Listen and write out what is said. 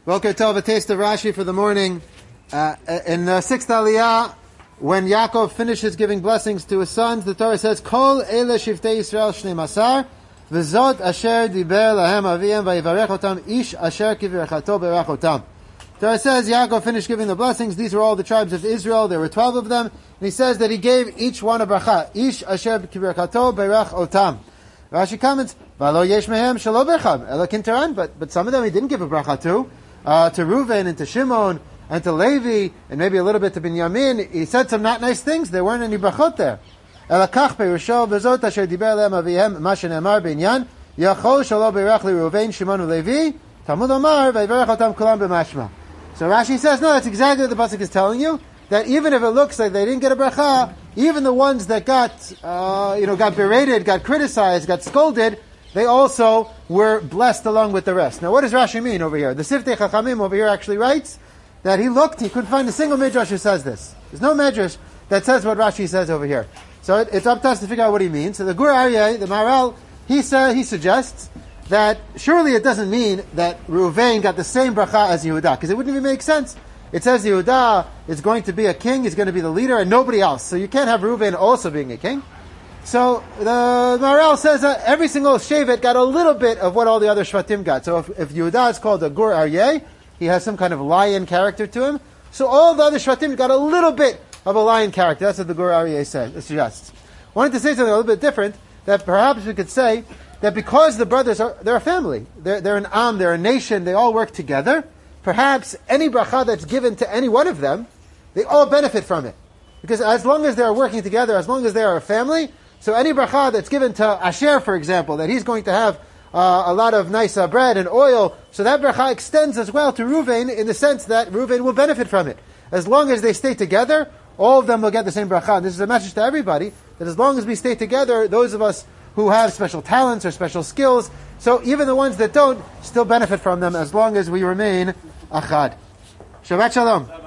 Boker Tov, a taste of Rashi for the morning. In the sixth Aliyah, when Yaakov finishes giving blessings to his sons, the Torah says, Kol ele shiftei Yisrael shnei masar, v'zot asher diber lahem aviyem vayivarech otam, ish asher kivirchato berach otam. The Torah says Yaakov finished giving the blessings. These were all the tribes of Israel. There were 12 of them. And he says that he gave each one a bracha. Ish asher kivirchato berach otam. Rashi comments, V'alo yesh mehem shelo bercham, ela kintaran, but some of them he didn't give a bracha to Reuven and to Shimon and to Levi and maybe a little bit to Binyamin. He said some not nice things. There weren't any brachot there. Ela kach perusho v'zot asher diber lehem avihem ma shenemar binyan yachol shelo berach li Reuven Shimon uLevi Talmud Amar v'yivarech otam kulam b'mashma. So Rashi says, no, that's exactly what the pasuk is telling you. That even if it looks like they didn't get a bracha, even the ones that got berated, got criticized, got scolded, they also were blessed along with the rest. Now, what does Rashi mean over here? The Siftei Chachamim over here actually writes that he couldn't find a single midrash who says this. There's no midrash that says what Rashi says over here. So it's up to us to figure out what he means. So the Gur Aryeh, the Maharal, he suggests that surely it doesn't mean that Reuven got the same bracha as Yehuda, because it wouldn't even make sense. It says Yehuda is going to be a king, he's going to be the leader, and nobody else. So you can't have Reuven also being a king. So the Maharal says that every single Shevet got a little bit of what all the other Shvatim got. So if Yehuda is called a Gur Aryeh, he has some kind of lion character to him. So all the other Shvatim got a little bit of a lion character. That's what the Gur Aryeh suggests. I wanted to say something a little bit different, that perhaps we could say that because the brothers they're a family, they're an Am, they're a nation, they all work together, perhaps any bracha that's given to any one of them, they all benefit from it. Because as long as they're working together, as long as they are a family, so any bracha that's given to Asher, for example, that he's going to have a lot of nice bread and oil, so that bracha extends as well to Reuven in the sense that Reuven will benefit from it. As long as they stay together, all of them will get the same bracha. And this is a message to everybody, that as long as we stay together, those of us who have special talents or special skills, so even the ones that don't, still benefit from them as long as we remain achad. Shabbat shalom.